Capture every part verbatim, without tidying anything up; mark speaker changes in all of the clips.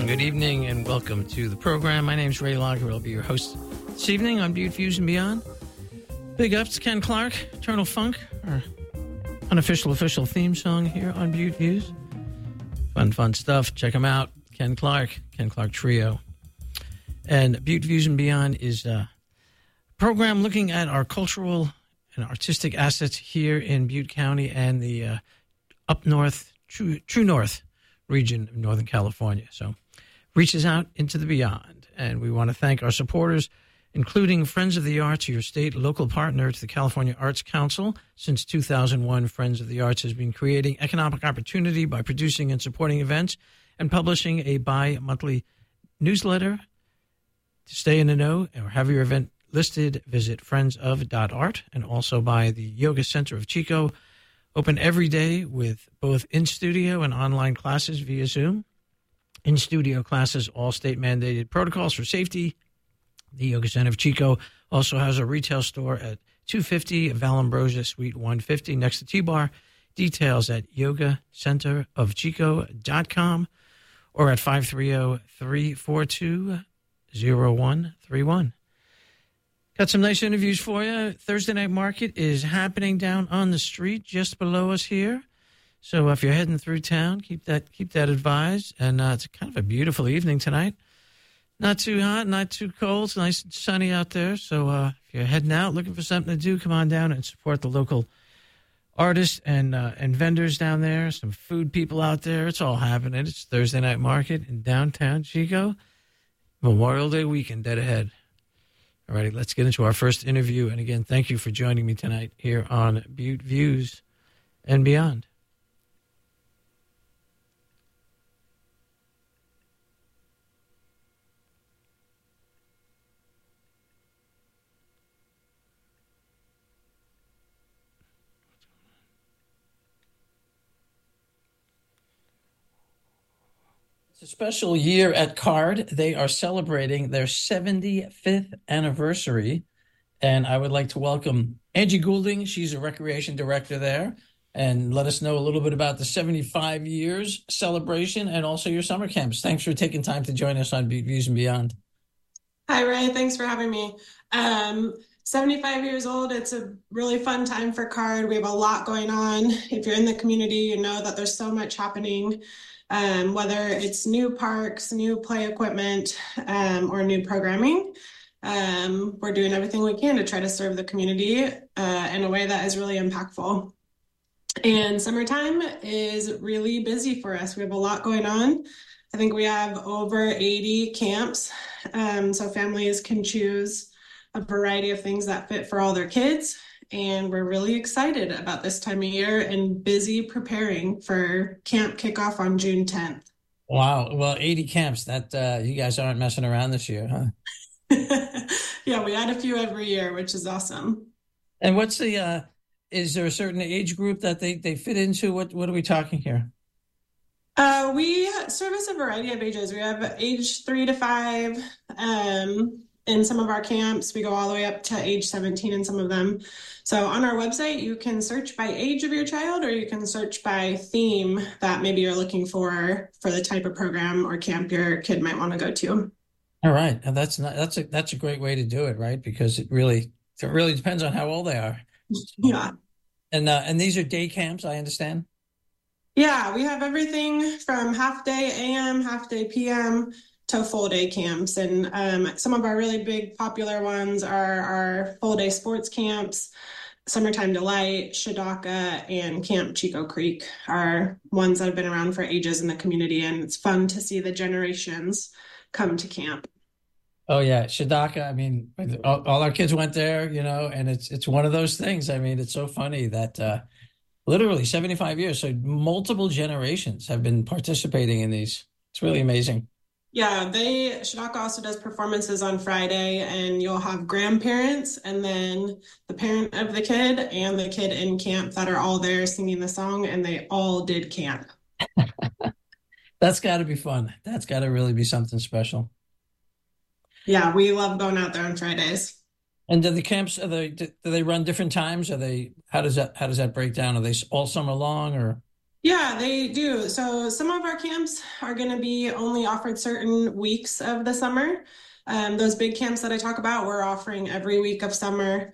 Speaker 1: good evening, and welcome to the program. My name's Ray Lager. I'll be your host this evening on Butte Views and Beyond. Big ups to Ken Clark, Eternal Funk, our unofficial official theme song here on Butte Views. Fun, fun stuff. Check him out. Ken Clark, Ken Clark Trio. And Butte Views and Beyond is a program looking at our cultural and artistic assets here in Butte County and the uh, up north, true, true north region of Northern California. So reaches out into the beyond. And we want to thank our supporters, including Friends of the Arts, your state local partner to the California Arts Council. Since two thousand one, Friends of the Arts has been creating economic opportunity by producing and supporting events and publishing a bi-monthly newsletter. To stay in the know or have your event listed, visit friends of dot art, and also by the Yoga Center of Chico, open every day with both in-studio and online classes via Zoom. In-studio classes, all state-mandated protocols for safety. The Yoga Center of Chico also has a retail store at two fifty Valambrosia Suite one fifty next to T-Bar. Details at yoga center of chico dot com or at five three zero, three four two, zero one three one. Got some nice interviews for you. Thursday Night Market is happening down on the street just below us here. So if you're heading through town, keep that keep that advised. And uh, it's kind of a beautiful evening tonight. Not too hot, not too cold. It's nice and sunny out there. So uh, if you're heading out, looking for something to do, come on down and support the local artists and uh, and vendors down there. Some food people out there. It's all happening. It's Thursday Night Market in downtown Chico. Memorial Day weekend dead ahead. All righty, let's get into our first interview. And again, thank you for joining me tonight here on Butte Views and Beyond. It's a special year at CARD. They are celebrating their seventy-fifth anniversary. And I would like to welcome Angie Goulding. She's a recreation director there. And let us know a little bit about the seventy-five years celebration and also your summer camps. Thanks for taking time to join us on Butte Views and Beyond.
Speaker 2: Hi, Ray. Thanks for having me. Um, seventy-five years old. It's a really fun time for CARD. We have a lot going on. If you're in the community, you know that there's so much happening. Um, whether it's new parks, new play equipment, um, or new programming. Um, we're doing everything we can to try to serve the community uh, in a way that is really impactful. And summertime is really busy for us. We have a lot going on. I think we have over eighty camps, um, so families can choose a variety of things that fit for all their kids. And we're really excited about this time of year and busy preparing for camp kickoff on June tenth.
Speaker 1: Wow. Well, eighty camps. That uh, you guys aren't messing around this year, huh?
Speaker 2: Yeah, we add a few every year, which is awesome.
Speaker 1: And what's the, uh, is there a certain age group that they, they fit into? What, what are we talking here?
Speaker 2: Uh, we service a variety of ages. We have age three to five. Um, in some of our camps, we go all the way up to age seventeen in some of them. So on our website, you can search by age of your child, or you can search by theme that maybe you're looking for, for the type of program or camp your kid might want to go to.
Speaker 1: All right. And that's not, that's a, that's a great way to do it, right? Because it really, it really depends on how old they are.
Speaker 2: Yeah.
Speaker 1: And, uh, and these are day camps, I understand.
Speaker 2: Yeah, we have everything from half day A M, half day P M to full day camps. And um, some of our really big popular ones are our full day sports camps. Summertime Delight, Shadaka, and Camp Chico Creek are ones that have been around for ages in the community, and it's fun to see the generations come to camp.
Speaker 1: Oh yeah, Shadaka. I mean, all, all our kids went there, you know, and it's it's one of those things. I mean, it's so funny that uh, literally seventy-five years, so multiple generations have been participating in these. It's really amazing.
Speaker 2: Yeah, they Shadaka also does performances on Friday, and you'll have grandparents and then the parent of the kid and the kid in camp that are all there singing the song, and they all did camp.
Speaker 1: That's got to be fun. That's got to really be something special.
Speaker 2: Yeah, we love going out there on Fridays.
Speaker 1: And do the camps, are they, do they run different times? Are they, how does that, how does that break down? Are they all summer long or?
Speaker 2: Yeah, they do. So some of our camps are going to be only offered certain weeks of the summer. Um, those big camps that I talk about, we're offering every week of summer.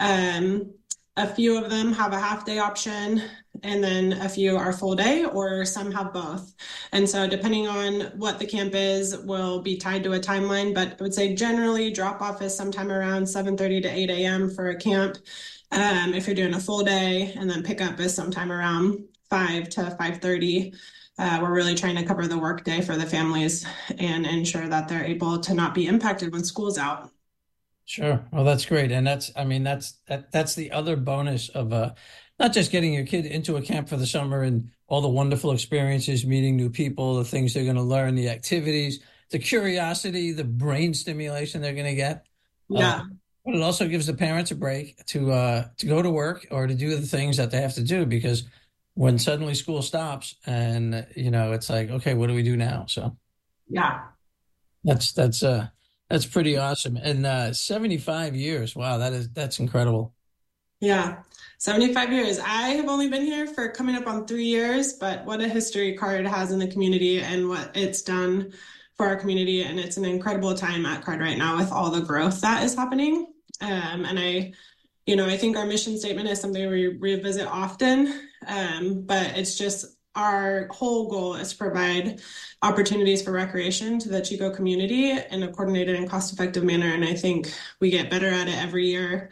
Speaker 2: Um, a few of them have a half day option, and then a few are full day, or some have both. And so, depending on what the camp is, will be tied to a timeline. But I would say generally, drop off is sometime around seven thirty to eight a m for a camp. Um, if you're doing a full day, and then pickup is sometime around five to five thirty. Uh, we're really trying to cover the workday for the families and ensure that they're able to not be impacted when school's out.
Speaker 1: Sure. Well, that's great. And that's, I mean, that's that that's the other bonus of uh not just getting your kid into a camp for the summer and all the wonderful experiences, meeting new people, the things they're going to learn, the activities, the curiosity, the brain stimulation they're going to get. Uh,
Speaker 2: Yeah.
Speaker 1: but it also gives the parents a break to uh to go to work or to do the things that they have to do because when suddenly school stops and you know it's like, okay, what do we do now? So
Speaker 2: Yeah.
Speaker 1: that's that's uh that's pretty awesome. And uh seventy-five years. Wow, that is that's incredible.
Speaker 2: Yeah. seventy-five years. I have only been here for coming up on three years, but what a history CARD has in the community and what it's done for our community. And it's an incredible time at CARD right now with all the growth that is happening. Um, and I, you know, I think our mission statement is something we revisit often, um, but it's just our whole goal is to provide opportunities for recreation to the Chico community in a coordinated and cost-effective manner. And I think we get better at it every year.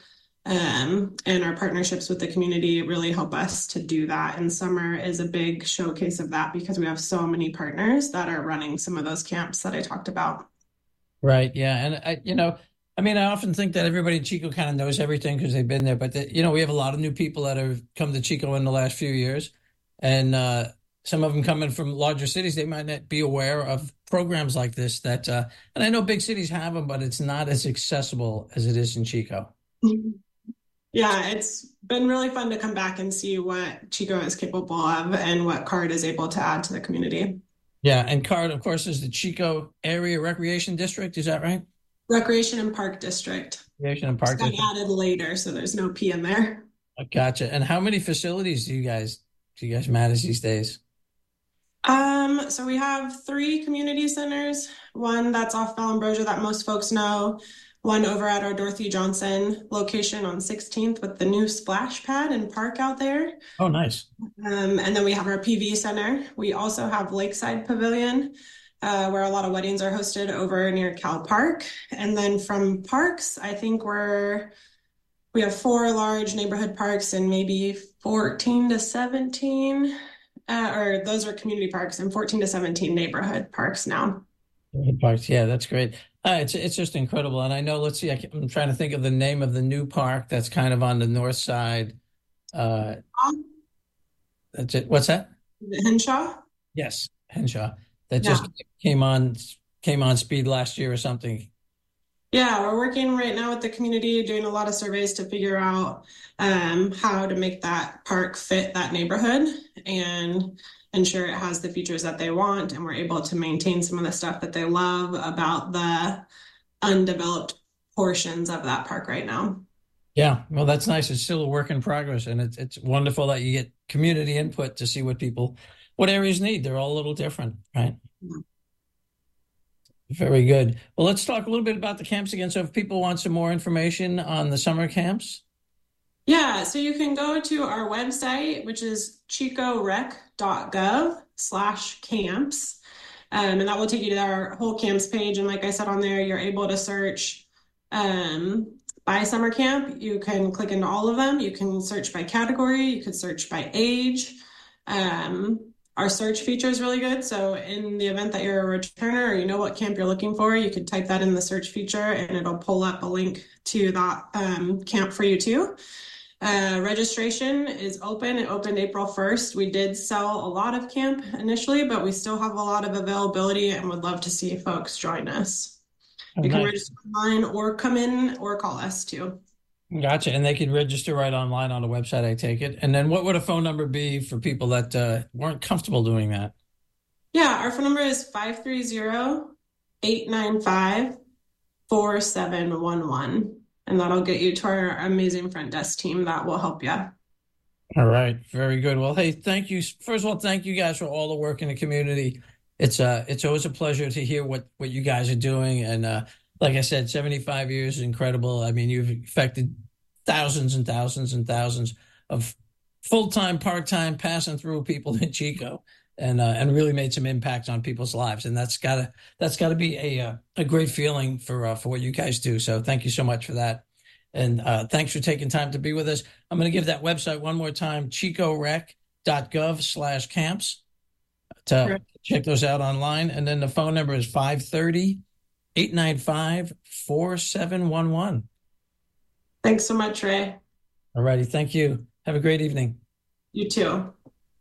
Speaker 2: Um, and our partnerships with the community really help us to do that. And summer is a big showcase of that because we have so many partners that are running some of those camps that I talked about.
Speaker 1: Right. Yeah. And I, you know, I mean, I often think that everybody in Chico kind of knows everything because they've been there, but the, you know, we have a lot of new people that have come to Chico in the last few years, and uh, some of them coming from larger cities. They might not be aware of programs like this. That, uh, and I know big cities have them, but it's not as accessible as it is in Chico.
Speaker 2: Yeah, it's been really fun to come back and see what Chico is capable of and what CARD is able to add to the community.
Speaker 1: Yeah, and CARD, of course, is the Chico Area Recreation District. Is that right?
Speaker 2: Recreation and Park District.
Speaker 1: Recreation and
Speaker 2: It's
Speaker 1: Park
Speaker 2: got
Speaker 1: District.
Speaker 2: added later, so there's no P in there.
Speaker 1: Gotcha. And how many facilities do you guys do you guys manage these days?
Speaker 2: Um, so we have three community centers, one that's off Valombrosia that most folks know, one over at our Dorothy Johnson location on sixteenth with the new splash pad and park out there.
Speaker 1: Oh, nice.
Speaker 2: Um, and then we have our P V center. We also have Lakeside Pavilion, uh, where a lot of weddings are hosted over near Cal Park. And then from parks, I think we're we have four large neighborhood parks and maybe fourteen to seventeen, uh, or those are community parks and fourteen to seventeen neighborhood parks now.
Speaker 1: Parks. Yeah, that's great. Uh, it's it's just incredible. And I know, let's see, I can, I'm trying to think of the name of the new park that's kind of on the north side. Uh,
Speaker 2: Um,
Speaker 1: that's it. What's that?
Speaker 2: Henshaw?
Speaker 1: Yes, Henshaw. That
Speaker 2: Yeah.
Speaker 1: just came on came on speed last year or something.
Speaker 2: Yeah, we're working right now with the community, doing a lot of surveys to figure out um, how to make that park fit that neighborhood and ensure it has the features that they want. And we're able to maintain some of the stuff that they love about the undeveloped portions of that park right now.
Speaker 1: Yeah, well, that's nice. It's still a work in progress, and it's it's wonderful that you get community input to see what people, what areas need. They're all a little different, right?
Speaker 2: Yeah.
Speaker 1: Very good. Well, let's talk a little bit about the camps again. So if people want some more information on the summer camps.
Speaker 2: Yeah, so you can go to our website, which is chicorec.gov slash camps. Um, and that will take you to our whole camps page. And like I said on there, you're able to search um, by summer camp. You can click into all of them. You can search by category. You could search by age. Um, our search feature is really good. So in the event that you're a returner or you know what camp you're looking for, you could type that in the search feature and it'll pull up a link to that um, camp for you too. Uh, registration is open. It opened April first. We did sell a lot of camp initially, but we still have a lot of availability and would love to see folks join us.
Speaker 1: Oh,
Speaker 2: You can
Speaker 1: nice.
Speaker 2: register online or come in or call us too.
Speaker 1: Gotcha. And they can register right online on the website, I take it. And then what would a phone number be for people that uh, weren't comfortable doing that?
Speaker 2: Yeah, our phone number is five three zero, eight nine five, four seven one one. And that'll get you to our amazing front desk team that will help you.
Speaker 1: All right, very good. Well, hey, thank you. First of all, thank you guys for all the work in the community. It's uh, it's always a pleasure to hear what what you guys are doing. And uh, like I said, seventy-five years is incredible. I mean, you've affected thousands and thousands and thousands of full-time, part-time, passing through people in Chico, and uh, and really made some impact on people's lives. And that's gotta that's gotta be a uh, a great feeling for uh, for what you guys do. So thank you so much for that. And uh, thanks for taking time to be with us. I'm going to give that website one more time, chicorec.gov slash camps to
Speaker 2: Sure.
Speaker 1: check those out online. And then the phone number is five three zero, eight nine five, four seven one one.
Speaker 2: Thanks so much, Ray.
Speaker 1: All righty. Thank you. Have a great evening.
Speaker 2: You too.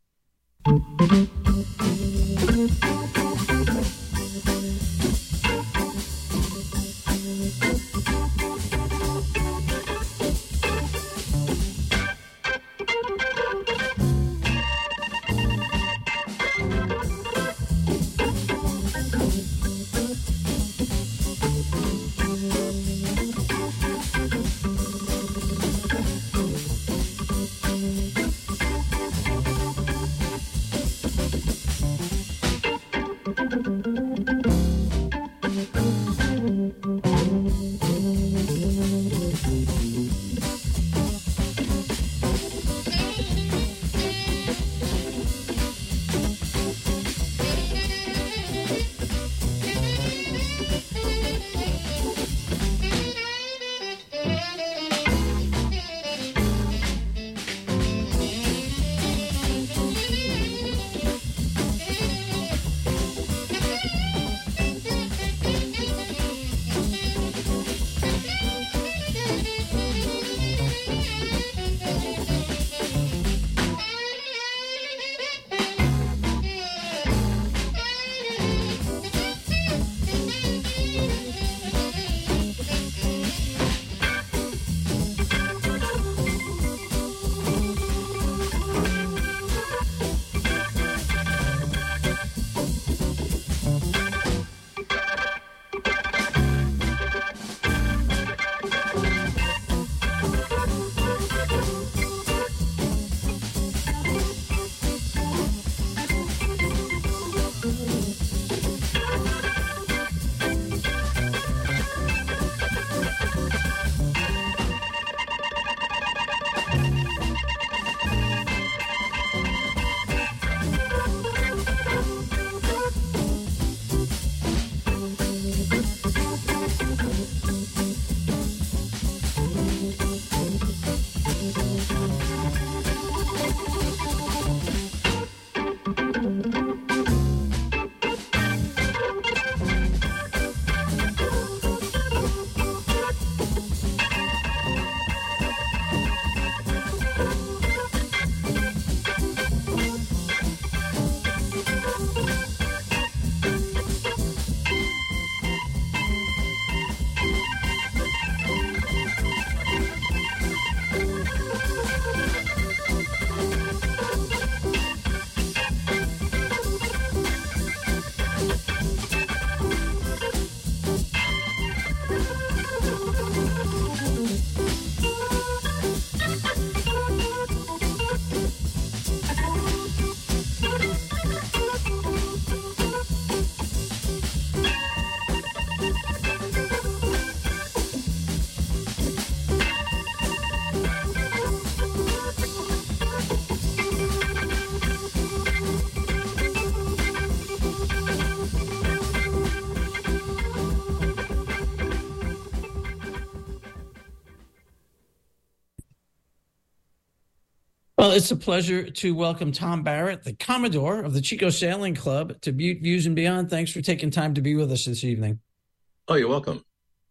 Speaker 1: Well, it's a pleasure to welcome Tom Barrett, the Commodore of the Chico Sailing Club, to Butte Views and Beyond. Thanks for taking time to be with us this evening.
Speaker 3: Oh, you're welcome.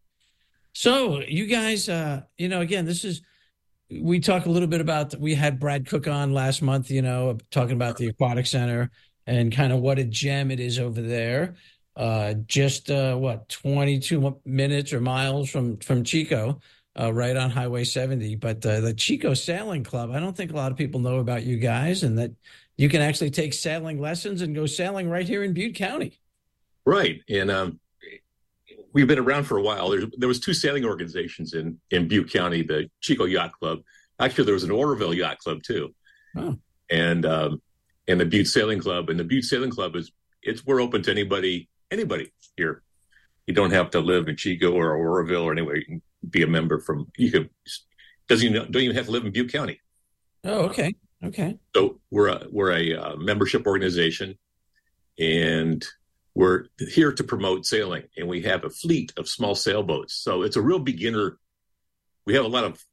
Speaker 1: So, you guys, uh, you know, again, this is, we talk a little bit about, we had Brad Cook on last month, you know, talking about the Aquatic Center and kind of what a gem it is over there. Uh, just, uh, what, twenty-two minutes or miles from, from Chico. Uh, right on Highway seventy. But uh, the Chico Sailing Club, I don't think a lot of people know about you guys, and that you can actually take sailing lessons and go sailing right here in Butte County.
Speaker 3: Right. And um, we've been around for a while. There's, there was two sailing organizations in, in Butte County, the Chico Yacht Club. Actually, there was an Oroville Yacht Club, too.
Speaker 1: Oh.
Speaker 3: and um, and the Butte Sailing Club. And the Butte Sailing Club is it's we're open to anybody anybody here. You don't have to live in Chico or Oroville or anywhere. You can be a member from. You can doesn't even don't even have to live in Butte County.
Speaker 1: Oh, okay, okay.
Speaker 3: So we're a we're a uh, membership organization, and we're here to promote sailing. And we have a fleet of small sailboats. So it's a real beginner. We have a lot of,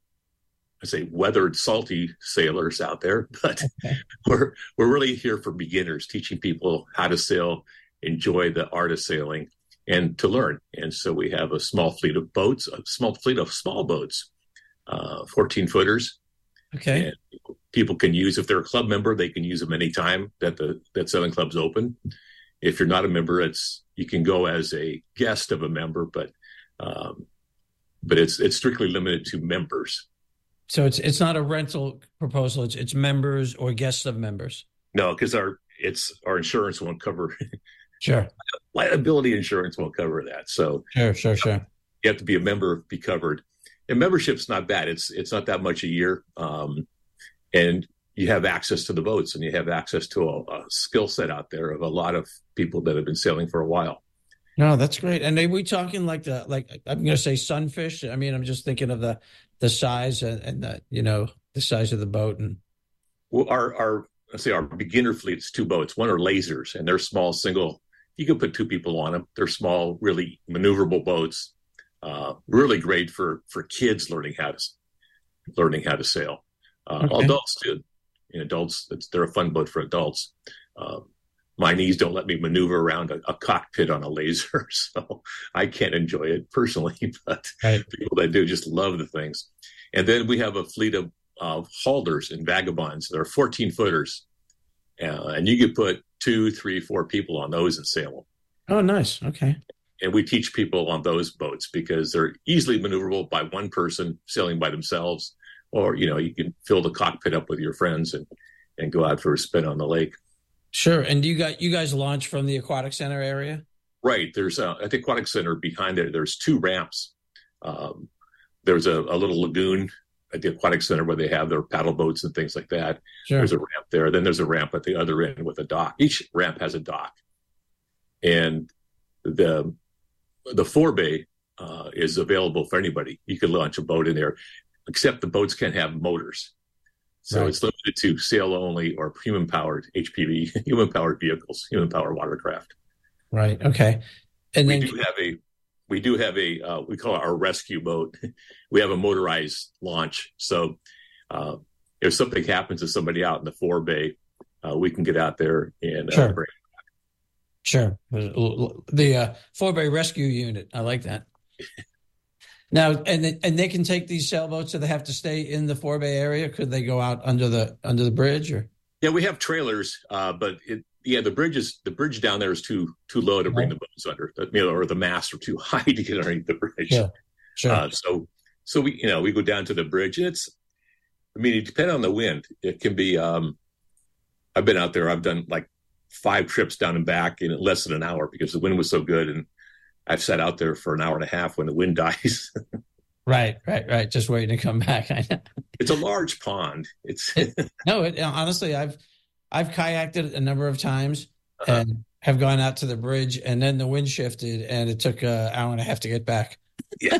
Speaker 3: I say, weathered, salty sailors out there, but okay. we're we're really here for beginners, teaching people how to sail, enjoy the art of sailing, and to learn. And so we have a small fleet of boats, a small fleet of small boats, uh, fourteen footers.
Speaker 1: Okay.
Speaker 3: And people can use, if they're a club member, they can use them anytime that the that sailing club's open. If you're not a member, it's you can go as a guest of a member, but um, but it's it's strictly limited to members.
Speaker 1: So it's it's not a rental proposal. It's it's members or guests of members.
Speaker 3: No, because our it's our insurance won't cover.
Speaker 1: Sure.
Speaker 3: Liability insurance won't cover that. So
Speaker 1: sure, sure, sure.
Speaker 3: You have to be a member, be covered. And membership's not bad. It's it's not that much a year, um, and you have access to the boats, and you have access to a, a skill set out there of a lot of people that have been sailing for a while.
Speaker 1: No, that's great. And are we talking like the like I'm going to say sunfish? I mean, I'm just thinking of the the size and, and the you know the size of the boat. And
Speaker 3: well, our our let's say our beginner fleet's two boats. One are lasers, and they're small single. You can put two people on them. They're small, really maneuverable boats. Uh, really great for, for kids learning how to learning how to sail. Uh, okay. Adults too. You know, adults, it's, they're a fun boat for adults. Um, my knees don't let me maneuver around a, a cockpit on a laser, so I can't enjoy it personally. But right. people that do just love the things. And then we have a fleet of uh, haulers and vagabonds. They're fourteen footers, uh, and you could put two, three, four people on those and sail them.
Speaker 1: Oh, nice. Okay.
Speaker 3: And we teach people on those boats because they're easily maneuverable by one person sailing by themselves, or, you know, you can fill the cockpit up with your friends and, and go out for a spin on the lake.
Speaker 1: Sure. And you got, you guys launch from the Aquatic Center area?
Speaker 3: Right. There's a, at the Aquatic Center behind there, there's two ramps. Um, there's a, a little lagoon at the Aquatic Center where they have their paddle boats and things like that. Sure. There's a ramp there. Then there's a ramp at the other end with a dock. Each ramp has a dock. And the The forebay uh, is available for anybody. You can launch a boat in there, except the boats can't have motors. So right. It's limited to sail only or human powered H P V, human powered vehicles, human powered watercraft.
Speaker 1: Right. Okay. And
Speaker 3: we
Speaker 1: then
Speaker 3: do have a we do have a uh, we call it our rescue boat. We have a motorized launch. So uh, if something happens to somebody out in the forebay, uh, we can get out there and
Speaker 1: sure.
Speaker 3: uh, bring.
Speaker 1: Sure. The uh, forebay rescue unit. I like that. Now, and and they can take these sailboats, so they have to stay in the forebay area. Could they go out under the under the bridge? Or
Speaker 3: yeah, we have trailers, uh, but it, yeah, the bridge is the bridge down there is too too low to bring right. the boats under, you know, or the masts are too high to get underneath the bridge.
Speaker 1: Yeah, sure.
Speaker 3: Uh, so so we you know we go down to the bridge, and it's I mean it depends on the wind. It can be. Um, I've been out there. I've done like five trips down and back in less than an hour because the wind was so good, and I've sat out there for an hour and a half when the wind dies.
Speaker 1: Right, right, right. Just waiting to come back.
Speaker 3: It's a large pond. It's
Speaker 1: it, no, it, honestly, I've I've kayaked it a number of times uh-huh. and have gone out to the bridge, and then the wind shifted, and it took an hour and a half to get back.
Speaker 3: Yeah.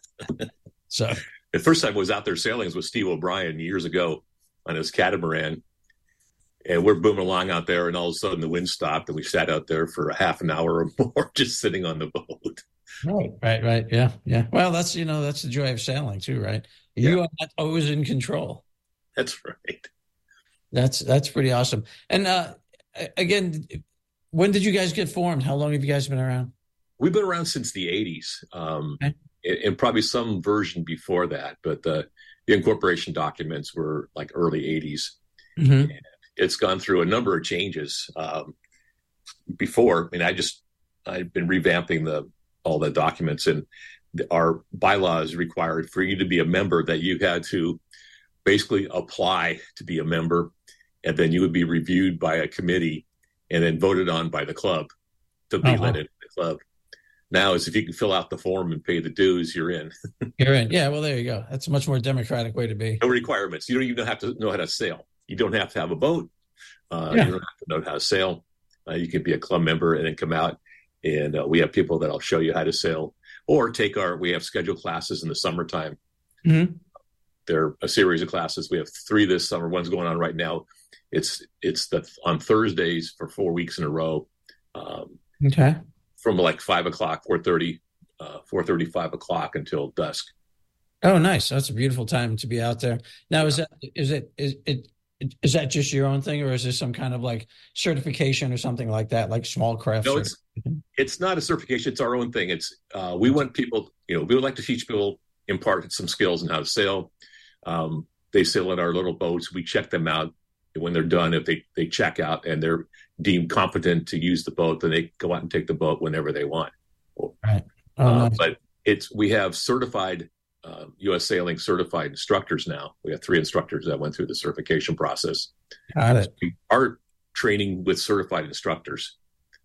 Speaker 1: So
Speaker 3: the first time I was out there sailing was with Steve O'Brien years ago on his catamaran. And we're booming along out there, and all of a sudden the wind stopped, and we sat out there for a half an hour or more just sitting on the boat.
Speaker 1: Right, right, right. Yeah, yeah. Well, that's, you know, that's the joy of sailing too, right? You yeah. are not always in control.
Speaker 3: That's right. That's
Speaker 1: that's pretty awesome. And uh, again, when did you guys get formed? How long have you guys been around?
Speaker 3: We've been around since the eighties, um, okay. and, and probably some version before that. But the, the incorporation documents were like early eighties. Mm-hmm. And it's gone through a number of changes um, before. I mean, I just, I've been revamping the all the documents, and the, our bylaws required for you to be a member that you had to basically apply to be a member, and then you would be reviewed by a committee and then voted on by the club to be uh-huh. let into the club. Now is if you can fill out the form and pay the dues, you're in.
Speaker 1: You're in. Yeah, well, there you go. That's a much more democratic way to be.
Speaker 3: No requirements. You don't even have to know how to sail. You don't have to have a boat. Uh,
Speaker 1: Yeah.
Speaker 3: You don't have to know how to sail. Uh, you can be a club member and then come out, and uh, we have people that'll show you how to sail, or take our. We have scheduled classes in the summertime.
Speaker 1: Mm-hmm.
Speaker 3: They're a series of classes. We have three this summer. One's going on right now. It's it's the on Thursdays for four weeks in a row, um,
Speaker 1: Okay.
Speaker 3: from like five o'clock, four thirty, uh, four thirty, five o'clock until dusk.
Speaker 1: Oh, nice. That's a beautiful time to be out there. Now, is that is it is it is that just your own thing, or is there some kind of like certification or something like that, like small craft?
Speaker 3: No, it's it's not a certification. It's our own thing. It's uh, we want people. You know, we would like to teach people, impart some skills in how to sail. Um, they sail in our little boats. We check them out. When they're done, if they, they check out and they're deemed competent to use the boat, then they go out and take the boat whenever they want.
Speaker 1: Right. Oh,
Speaker 3: uh,
Speaker 1: nice.
Speaker 3: But it's we have certified uh, U S Sailing certified instructors now. We have three instructors that went through the certification process.
Speaker 1: Got it.
Speaker 3: We are training with certified instructors,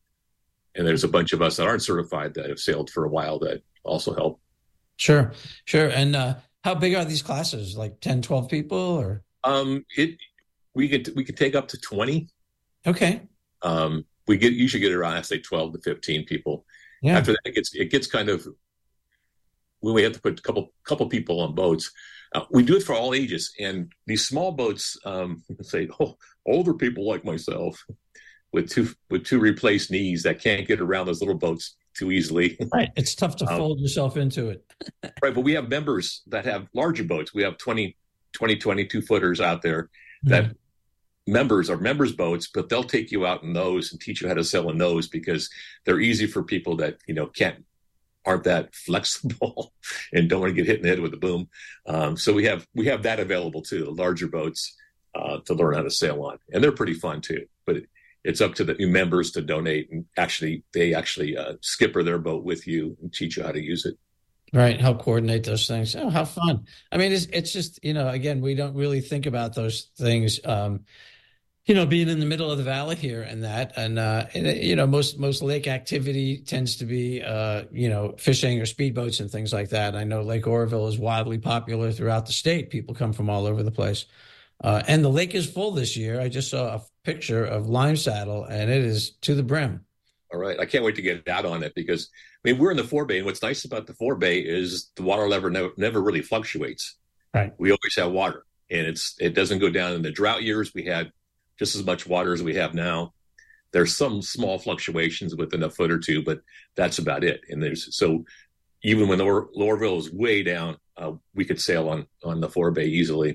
Speaker 3: and there's a bunch of us that aren't certified that have sailed for a while that also help.
Speaker 1: Sure, sure. And uh, how big are these classes? Like ten, twelve people, or?
Speaker 3: Um, it we could we could take up to twenty.
Speaker 1: Okay.
Speaker 3: Um, we get usually get around, I say, twelve to fifteen people.
Speaker 1: Yeah.
Speaker 3: After that, it gets it gets kind of when we have to put a couple couple people on boats. Uh, we do it for all ages, and these small boats, um, say, oh, older people like myself with two with two replaced knees that can't get around those little boats too easily.
Speaker 1: Right. It's tough to
Speaker 3: um,
Speaker 1: fold yourself into it.
Speaker 3: Right, but we have members that have larger boats. We have twenty, twenty, twenty-two footers out there that mm-hmm. members are members boats, but they'll take you out in those and teach you how to sail in those because they're easy for people that, you know, can't, aren't that flexible and don't want to get hit in the head with a boom. Um, so we have, we have that available too, the larger boats uh, to learn how to sail on. And they're pretty fun too, but it, it's up to the members to donate, and actually, they actually uh, skipper their boat with you and teach you how to use it.
Speaker 1: Right. Help coordinate those things. Oh, how fun. I mean, it's, it's just, you know, again, we don't really think about those things, um, you know, being in the middle of the valley here and that, and, uh, and, you know, most, most lake activity tends to be, uh, you know, fishing or speedboats and things like that. I know Lake Oroville is wildly popular throughout the state. People come from all over the place. Uh, and the lake is full this year. I just saw a picture of Lime Saddle, and it is to the brim.
Speaker 3: All right. I can't wait to get out on it because, I mean, we're in the forebay, and what's nice about the forebay is the water level never, never really fluctuates.
Speaker 1: Right.
Speaker 3: We always have water, and it's it doesn't go down. In the drought years, we had just as much water as we have now. There's some small fluctuations within a foot or two, but that's about it. And there's so even when the Lowerville is way down, uh, we could sail on on the forebay easily.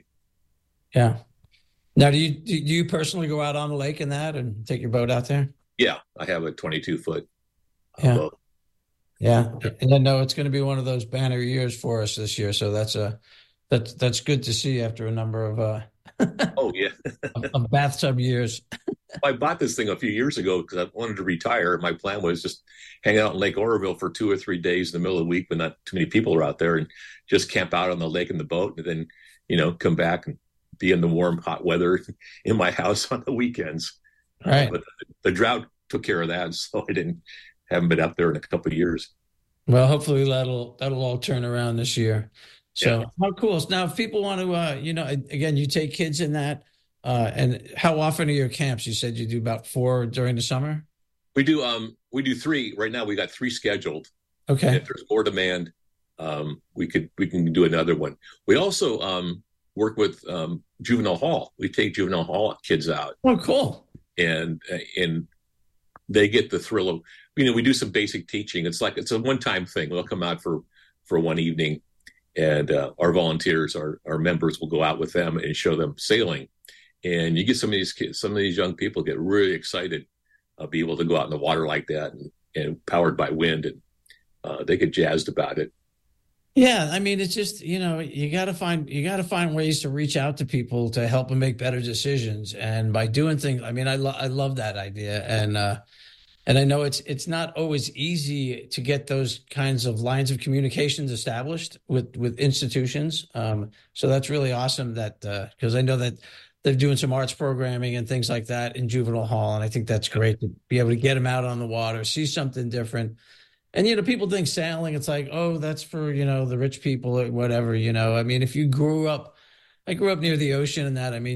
Speaker 1: Yeah. Now, do you do you personally go out on the lake and that and take your boat out there?
Speaker 3: Yeah, I have a twenty-two foot uh,
Speaker 1: yeah.
Speaker 3: boat.
Speaker 1: Yeah, and I know it's going to be one of those banner years for us this year, so that's a that's that's good to see after a number of uh
Speaker 3: oh yeah
Speaker 1: of, of bathtub years.
Speaker 3: I bought this thing a few years ago because I wanted to retire. My plan was just hang out in Lake Oroville for two or three days in the middle of the week when not too many people are out there, and just camp out on the lake in the boat, and then you know come back and be in the warm, hot weather in my house on the weekends.
Speaker 1: Right.
Speaker 3: Uh, but the, the drought took care of that, so I didn't haven't been up there in a couple of years.
Speaker 1: Well, hopefully that'll that'll all turn around this year. So
Speaker 3: yeah.
Speaker 1: How cool. Now, if people want to, uh, you know, again, you take kids in that, uh, and how often are your camps? You said you do about four during the summer?
Speaker 3: We do. Um, we do three right now. We got three scheduled.
Speaker 1: Okay.
Speaker 3: And if there's more demand, um, we could we can do another one. We also um, work with um, Juvenile Hall. We take Juvenile Hall kids out.
Speaker 1: Oh, cool.
Speaker 3: And and they get the thrill of, you know, we do some basic teaching. It's like it's a one time thing. They'll come out for for one evening, and uh, our volunteers, our our members, will go out with them and show them sailing. And you get some of these kids, some of these young people get really excited, uh, be able to go out in the water like that, and, and powered by wind, and uh, they get jazzed about it.
Speaker 1: Yeah, I mean, it's just, you know, you got to find you got to find ways to reach out to people to help them make better decisions, and by doing things. I mean, I lo- I love that idea, and uh, and I know it's it's not always easy to get those kinds of lines of communications established with with institutions. Um, so that's really awesome that because uh, I know that they're doing some arts programming and things like that in Juvenile Hall, and I think that's great to be able to get them out on the water, see something different. And, you know, people think sailing, it's like, oh, that's for, you know, the rich people or whatever, you know. I mean, if you grew up, I grew up near the ocean and that, I mean, you just,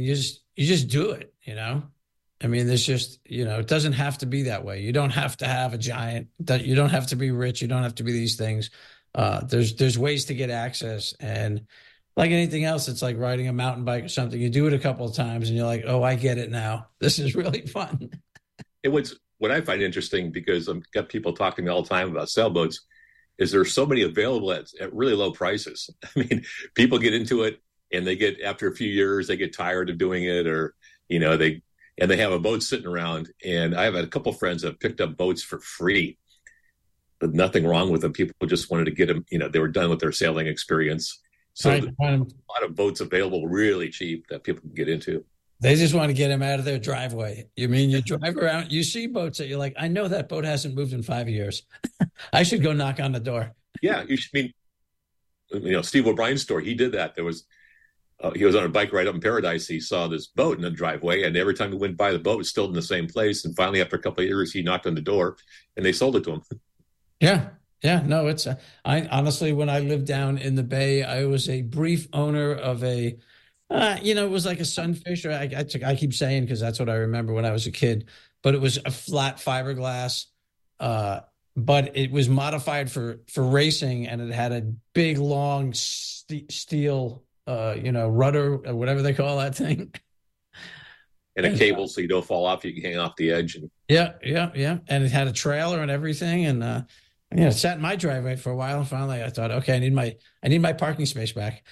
Speaker 1: you just do it, you know? I mean, there's just, you know, it doesn't have to be that way. You don't have to have a giant, you don't have to be rich. You don't have to be these things. Uh, there's, there's ways to get access. And like anything else, it's like riding a mountain bike or something. You do it a couple of times and you're like, oh, I get it now. This is really fun.
Speaker 3: It was what I find interesting, because I've got people talking to me all the time about sailboats, is there's so many available at, at really low prices. I mean, people get into it and they get, after a few years, they get tired of doing it, or, you know, they, and they have a boat sitting around. And I have had a couple of friends that have picked up boats for free, but nothing wrong with them. People just wanted to get them, you know, they were done with their sailing experience. So
Speaker 1: Right.
Speaker 3: there's a lot of boats available really cheap that people can get into.
Speaker 1: They just want to get them out of their driveway. You mean you drive around, you see boats that you're like, I know that boat hasn't moved in five years. I should go knock on the door.
Speaker 3: Yeah, you should. I mean, you know, Steve O'Brien's story, he did that. There was, uh, he was on a bike ride up in Paradise. He saw this boat in the driveway, and every time he went by, the boat was still in the same place. And finally, after a couple of years, he knocked on the door, and they sold it to him.
Speaker 1: Yeah. Yeah. No, it's, uh, I honestly, when I lived down in the Bay, I was a brief owner of a, uh, you know, it was like a Sunfisher. I, I, took, I keep saying, because that's what I remember when I was a kid, but it was a flat fiberglass, uh, but it was modified for, for racing, and it had a big, long st- steel, uh, you know, rudder, or whatever they call that thing.
Speaker 3: And a cable, so you don't fall off, you can hang off the edge. And
Speaker 1: Yeah, yeah, yeah. And it had a trailer and everything. And, uh, you know, it sat in my driveway for a while. And finally I thought, okay, I need my, I need my parking space back.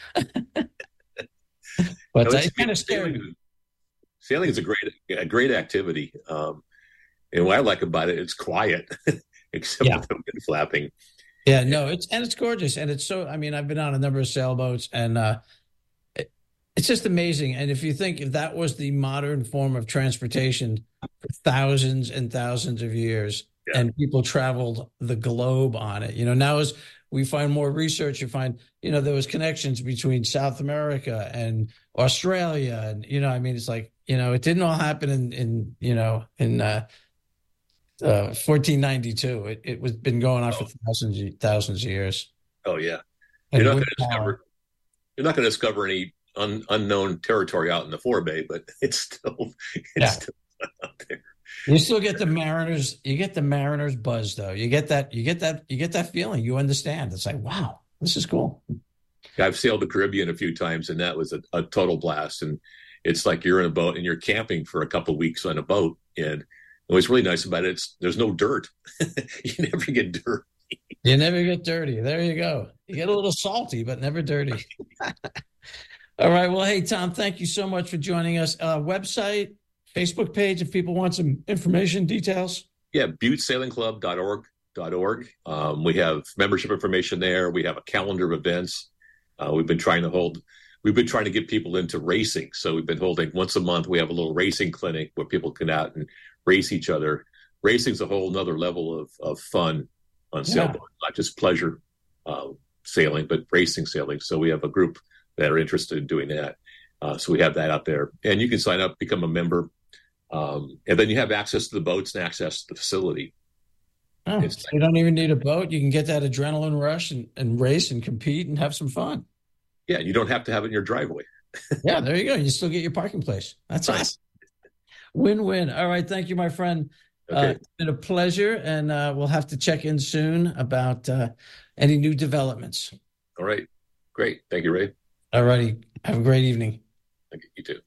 Speaker 1: But
Speaker 3: no,
Speaker 1: it's kind of scary.
Speaker 3: Sailing, sailing is a great, a great activity. Um, and what I like about it, it's quiet, except
Speaker 1: Yeah.
Speaker 3: for the wind flapping.
Speaker 1: Yeah, no, it's, and it's gorgeous. And it's so, I mean, I've been on a number of sailboats, and, uh, it, it's just amazing. And if you think if that was the modern form of transportation for thousands and thousands of years,
Speaker 3: Yeah.
Speaker 1: and people traveled the globe on it, you know, now as we find more research, you find, you know, there was connections between South America and Australia. And, you know, I mean, it's like, you know, it didn't all happen in, in, you know, in, uh, uh, fourteen ninety-two. It, it was been going on for thousands, thousands of years.
Speaker 3: Oh yeah,
Speaker 1: And
Speaker 3: you're not going
Speaker 1: wind
Speaker 3: to
Speaker 1: power.
Speaker 3: discover, you're not going to discover any un, unknown territory out in the forebay, but it's still, it's
Speaker 1: Yeah.
Speaker 3: still out there.
Speaker 1: You still get the mariners, you get the mariners buzz though. You get that, you get that, you get that feeling. You understand. It's like, wow, this is cool.
Speaker 3: I've sailed the Caribbean a few times, and that was a, a total blast. And it's like you're in a boat and you're camping for a couple of weeks on a boat. And what's really nice about it, it's there's no dirt. You never get dirt.
Speaker 1: You never get dirty. There you go. You get a little salty, but never dirty. All right. Well, hey, Tom, thank you so much for joining us. Uh, website, Facebook page, if people want some information, details.
Speaker 3: Yeah, butte sailing club dot org. .org. Um, we have membership information there. We have a calendar of events. Uh, we've been trying to hold, we've been trying to get people into racing. So we've been holding once a month. We have a little racing clinic where people can out and race each other. Racing's a whole nother level of, of fun on
Speaker 1: Yeah.
Speaker 3: sailboat, not just pleasure uh, sailing, but racing sailing. So we have a group that are interested in doing that. Uh, so we have that out there, and you can sign up, become a member. Um, and then you have access to the boats and access to the facility.
Speaker 1: Oh,
Speaker 3: It's-
Speaker 1: you don't even need a boat. You can get that adrenaline rush and, and race and compete and have some fun.
Speaker 3: Yeah, you don't have to have it in your driveway.
Speaker 1: Yeah, there you go. You still get your parking place. That's
Speaker 3: Right.
Speaker 1: awesome. Win-win. All right. Thank you, my friend. Uh,
Speaker 3: Okay.
Speaker 1: it's been a pleasure, and uh, we'll have to check in soon about uh, any new developments.
Speaker 3: All right. Great. Thank you, Ray.
Speaker 1: All righty. Have a great evening.
Speaker 3: Thank you. You too.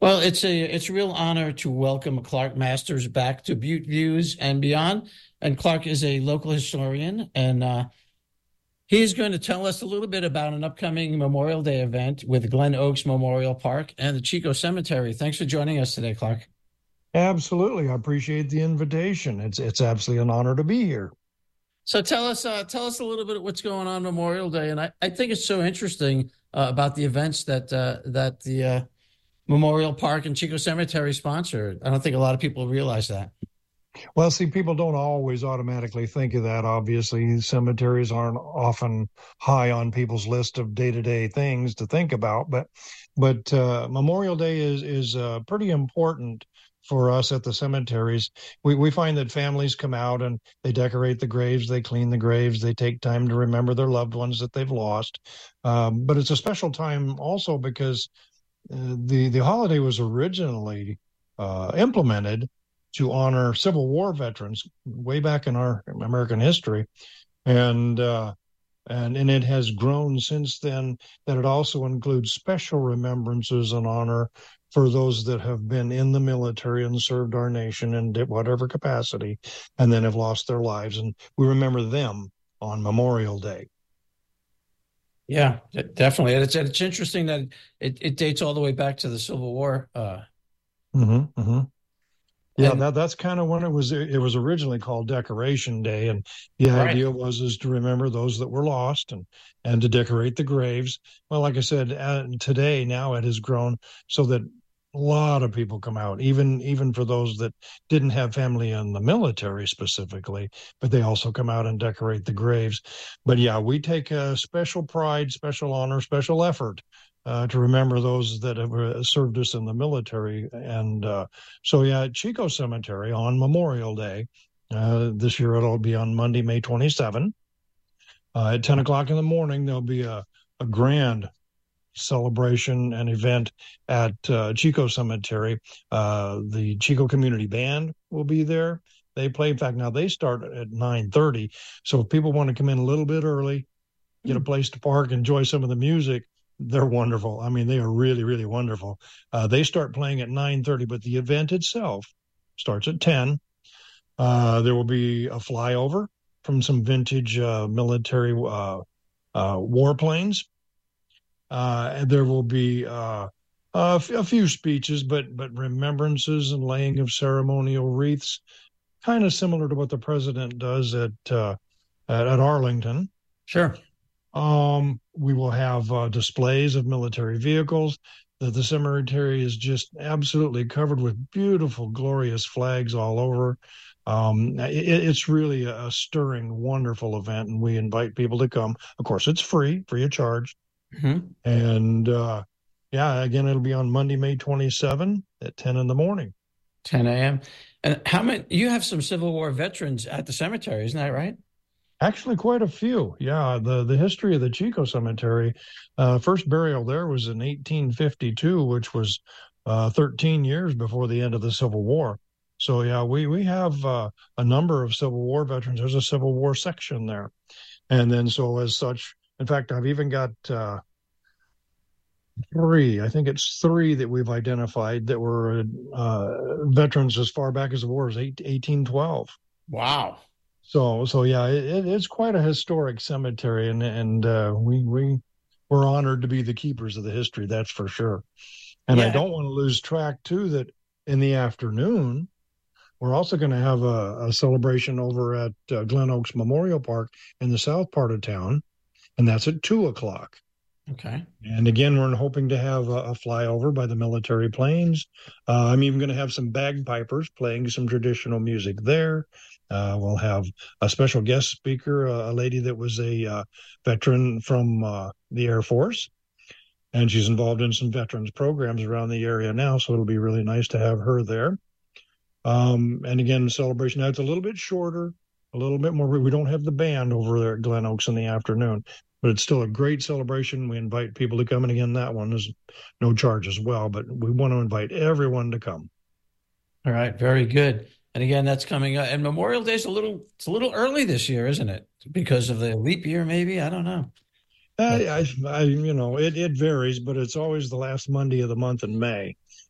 Speaker 1: Well, it's a it's a real honor to welcome Clark Masters back to Butte Views and Beyond. And Clark is a local historian, and uh, he's going to tell us a little bit about an upcoming Memorial Day event with Glen Oaks Memorial Park and the Chico Cemetery. Thanks for joining us today, Clark.
Speaker 4: Absolutely. I appreciate the invitation. It's it's absolutely an honor to be here.
Speaker 1: So tell us uh, tell us a little bit of what's going on Memorial Day. And I, I think it's so interesting uh, about the events that uh, that the uh, Memorial Park and Chico Cemetery sponsor. I don't think a lot of people realize that.
Speaker 4: Well, see, people don't always automatically think of that. Obviously, cemeteries aren't often high on people's list of day-to-day things to think about, but but uh, Memorial Day is is uh, pretty important for us at the cemeteries. We we find that families come out and they decorate the graves, they clean the graves, they take time to remember their loved ones that they've lost. Um, but it's a special time also because uh, the the holiday was originally uh, implemented to honor Civil War veterans way back in our American history. And uh, and and it has grown since then, that it also includes special remembrances and honor for those that have been in the military and served our nation in whatever capacity, and then have lost their lives. And we remember them on Memorial Day.
Speaker 1: Yeah, definitely. And it's, it's interesting that it, it dates all the way back to the Civil War. Uh,
Speaker 4: mm-hmm, mm-hmm. Yeah,
Speaker 1: and,
Speaker 4: that that's kind of when it was it was originally called Decoration Day, and the
Speaker 1: right.
Speaker 4: idea was is to remember those that were lost and and to decorate the graves. Well, like I said, uh, today now it has grown so that a lot of people come out, even even for those that didn't have family in the military specifically, but they also come out and decorate the graves. But yeah, we take a special pride, special honor, special effort Uh, to remember those that have uh, served us in the military. And uh, so, yeah, Chico Cemetery on Memorial Day, uh, this year it'll be on Monday, May twenty-seventh. Uh, at ten o'clock in the morning, there'll be a, a grand celebration and event at uh, Chico Cemetery. Uh, the Chico Community Band will be there. They play, in fact, now they start at nine thirty. So if people want to come in a little bit early, get a place to park, enjoy some of the music, they're wonderful. I mean, they are really, really wonderful. Uh, they start playing at nine thirty, but the event itself starts at ten. Uh, there will be a flyover from some vintage uh, military uh, uh, warplanes. Uh, and there will be uh, a, f- a few speeches, but but remembrances and laying of ceremonial wreaths, kind of similar to what the president does at uh, at, at Arlington.
Speaker 1: Sure.
Speaker 4: Um, we will have uh, displays of military vehicles. The, the cemetery is just absolutely covered with beautiful, glorious flags all over. Um, it, it's really a stirring, wonderful event, and we invite people to come. Of course, it's free, free of charge. Mm-hmm. And uh, yeah, again, it'll be on Monday, May twenty-seventh at ten in the morning.
Speaker 1: ten a.m. And how many? You have some Civil War veterans at the cemetery, isn't that right?
Speaker 4: Actually, quite a few. Yeah, the, the history of the Chico Cemetery, uh, first burial there was in eighteen fifty-two, which was uh, thirteen years before the end of the Civil War. So, yeah, we, we have uh, a number of Civil War veterans. There's a Civil War section there. And then so as such, in fact, I've even got uh, three, I think it's three that we've identified that were uh, veterans as far back as the war as eighteen twelve.
Speaker 1: Wow.
Speaker 4: So, so yeah, it, it's quite a historic cemetery, and and uh, we we we're honored to be the keepers of the history. That's for sure. And yeah. I don't want to lose track too that in the afternoon we're also going to have a, a celebration over at uh, Glen Oaks Memorial Park in the south part of town, and that's at two o'clock.
Speaker 1: Okay.
Speaker 4: And again, we're hoping to have a, a flyover by the military planes. Uh, I'm even going to have some bagpipers playing some traditional music there. Uh, we'll have a special guest speaker, uh, a lady that was a uh, veteran from uh, the Air Force, and she's involved in some veterans programs around the area now, so it'll be really nice to have her there. Um, and again, celebration now, it's a little bit shorter, a little bit more. We don't have the band over there at Glen Oaks in the afternoon, but it's still a great celebration. We invite people to come, and again, that one is no charge as well, but we want to invite everyone to come.
Speaker 1: All right, very good. And again, that's coming up. And Memorial Day is a little, it's a little early this year, isn't it? Because of the leap year, maybe? I don't know.
Speaker 4: I, I, I you know, it, it varies, but it's always the last Monday of the month in May.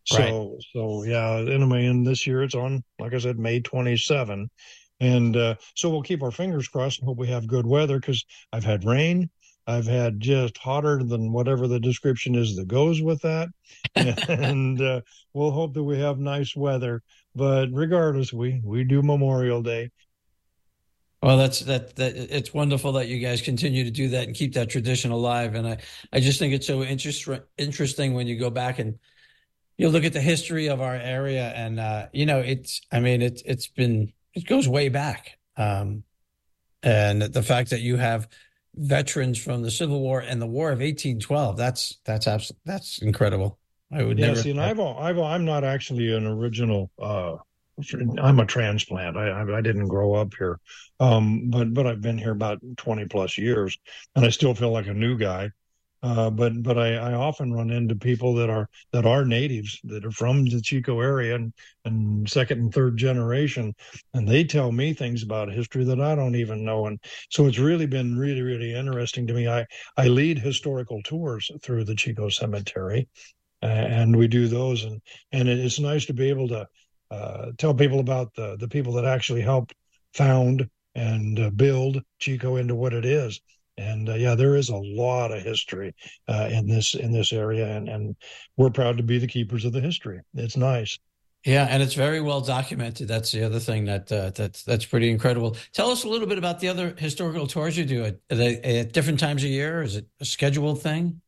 Speaker 4: So,
Speaker 1: Right.
Speaker 4: so yeah, anyway, and this year it's on, like I said, May twenty-seventh. And uh, so we'll keep our fingers crossed and hope we have good weather because I've had rain. I've had just hotter than whatever the description is that goes with that. And uh, we'll hope that we have nice weather. But regardless, we, we do Memorial Day.
Speaker 1: Well, that's that that it's wonderful that you guys continue to do that and keep that tradition alive. And I, I just think it's so interest, interesting when you go back and you look at the history of our area. And uh, you know, it's I mean, it's it's been it goes way back. Um, and the fact that you have veterans from the Civil War and the War of eighteen twelve, that's that's absolutely that's incredible. I would
Speaker 4: Yeah,
Speaker 1: never.
Speaker 4: see, and I've, I've, I'm not actually an original. Uh, I'm a transplant. I, I I didn't grow up here, um, but but I've been here about twenty plus years, and I still feel like a new guy. Uh, but but I, I often run into people that are that are natives that are from the Chico area and, and second and third generation, and they tell me things about history that I don't even know. And so it's really been really really interesting to me. I I lead historical tours through the Chico Cemetery, uh, and we do those, and and it's nice to be able to uh, tell people about the the people that actually helped found and uh, build Chico into what it is. And uh, yeah, there is a lot of history uh, in this in this area, and, and we're proud to be the keepers of the history. It's nice.
Speaker 1: Yeah, and it's very well documented. That's the other thing that uh, that's that's pretty incredible. Tell us a little bit about the other historical tours you do. At, are they at different times of year? Is it a scheduled thing?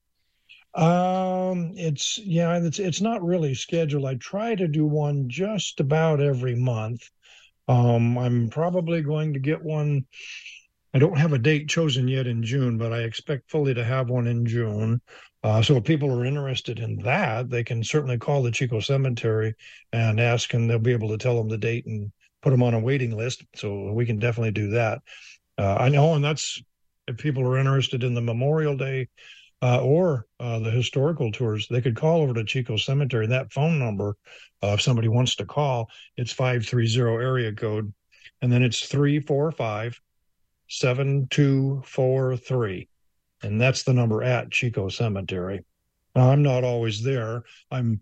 Speaker 4: Um, it's yeah, it's it's not really scheduled. I try to do one just about every month. Um, I'm probably going to get one. I don't have a date chosen yet in June, but I expect fully to have one in June. Uh, so if people are interested in that, they can certainly call the Chico Cemetery and ask, and they'll be able to tell them the date and put them on a waiting list. So we can definitely do that. Uh, I know, and that's if people are interested in the Memorial Day uh, or uh, the historical tours, they could call over to Chico Cemetery. That phone number, uh, if somebody wants to call, it's five three zero area code, and then it's three four five seven two four three, and that's the number at Chico Cemetery. Now, I'm not always there. I'm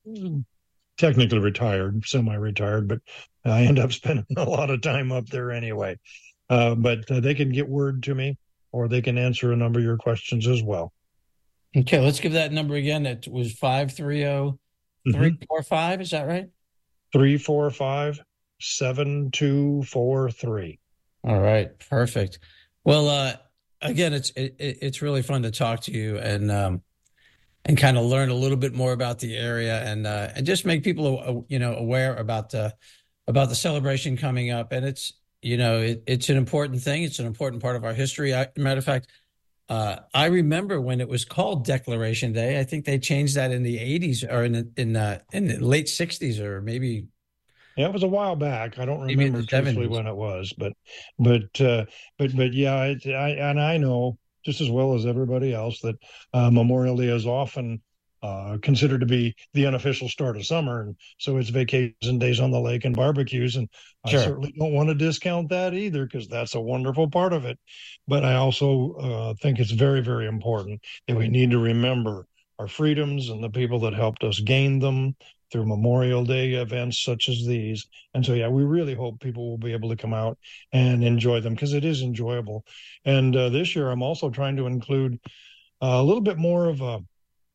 Speaker 4: technically retired, semi-retired, but I end up spending a lot of time up there anyway. Uh, but uh, they can get word to me, or they can answer a number of your questions as well.
Speaker 1: Okay, let's give that number again. It was five three zero, three four five. Is that right?
Speaker 4: three four five, seven two four three.
Speaker 1: All right, perfect. Well, uh, again, it's it, it's really fun to talk to you and um, and kind of learn a little bit more about the area and uh, and just make people uh, you know aware about the about the celebration coming up. And it's you know it, it's an important thing. It's an important part of our history. I, matter of fact, uh, I remember when it was called Declaration Day. I think they changed that in the eighties or in the, in uh, in the late sixties or maybe.
Speaker 4: Yeah, it was a while back. I don't remember truthfully when it was, but but uh, but but yeah, it, I, and I know just as well as everybody else that uh, Memorial Day is often uh, considered to be the unofficial start of summer, and so it's vacation days on the lake and barbecues, and sure. I certainly don't want to discount that either because that's a wonderful part of it. But I also uh, think it's very very important that we need to remember our freedoms and the people that helped us gain them through Memorial Day events such as these. And so, yeah, we really hope people will be able to come out and enjoy them because it is enjoyable. And uh, this year, I'm also trying to include uh, a little bit more of a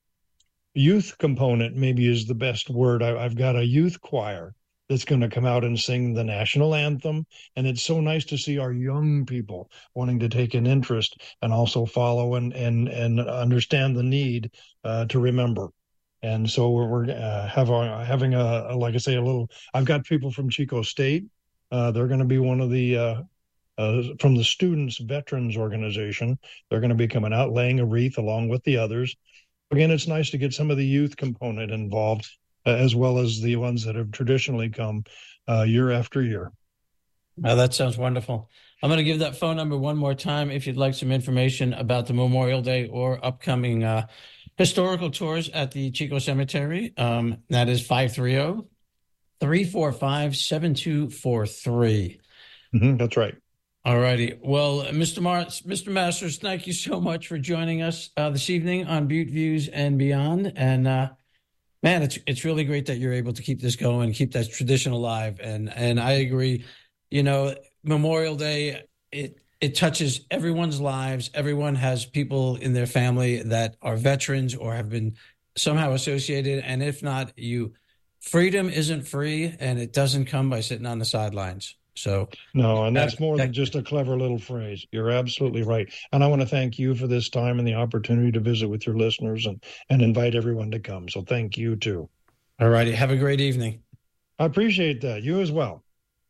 Speaker 4: youth component, maybe is the best word. I, I've got a youth choir that's going to come out and sing the national anthem. And it's so nice to see our young people wanting to take an interest and also follow and, and, and understand the need uh, to remember. And so we're, we're uh, have our, having a, a, like I say, a little, I've got people from Chico State. Uh, they're going to be one of the, uh, uh, from the Students Veterans Organization. They're going to be coming out, laying a wreath along with the others. Again, it's nice to get some of the youth component involved, uh, as well as the ones that have traditionally come uh, year after year.
Speaker 1: Oh, that sounds wonderful. I'm going to give that phone number one more time if you'd like some information about the Memorial Day or upcoming uh, historical tours at the Chico Cemetery. Um, that is five three zero, three four five, seven two four three.
Speaker 4: Mm-hmm, that's right.
Speaker 1: All righty. Well, Mister Mar- Mister Masters, thank you so much for joining us uh, this evening on Butte Views and Beyond. And uh, Man, it's it's really great that you're able to keep this going, keep that tradition alive. And and I agree, you know, Memorial Day, it it touches everyone's lives. Everyone has people in their family that are veterans or have been somehow associated. And if not, you freedom isn't free, and it doesn't come by sitting on the sidelines. So
Speaker 4: no, and that's
Speaker 1: that,
Speaker 4: more
Speaker 1: that,
Speaker 4: than just a clever little phrase. You're absolutely right. And I want to thank you for this time and the opportunity to visit with your listeners and, and invite everyone to come. So thank you too.
Speaker 1: All righty. Have a great evening.
Speaker 4: I appreciate that. You as well.